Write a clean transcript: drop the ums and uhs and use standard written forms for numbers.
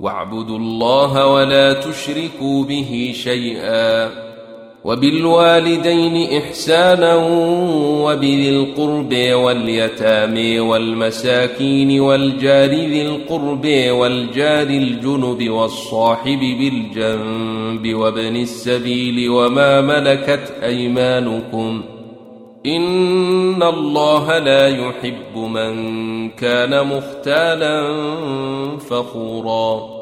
واعبدوا الله ولا تشركوا به شيئا وبالوالدين إحسانا وبذي القرب واليتامى والمساكين والجار ذي القرب والجار الجنب والصاحب بالجنب وابن السبيل وما ملكت أيمانكم إن الله لا يحب من كان مختالا فخورا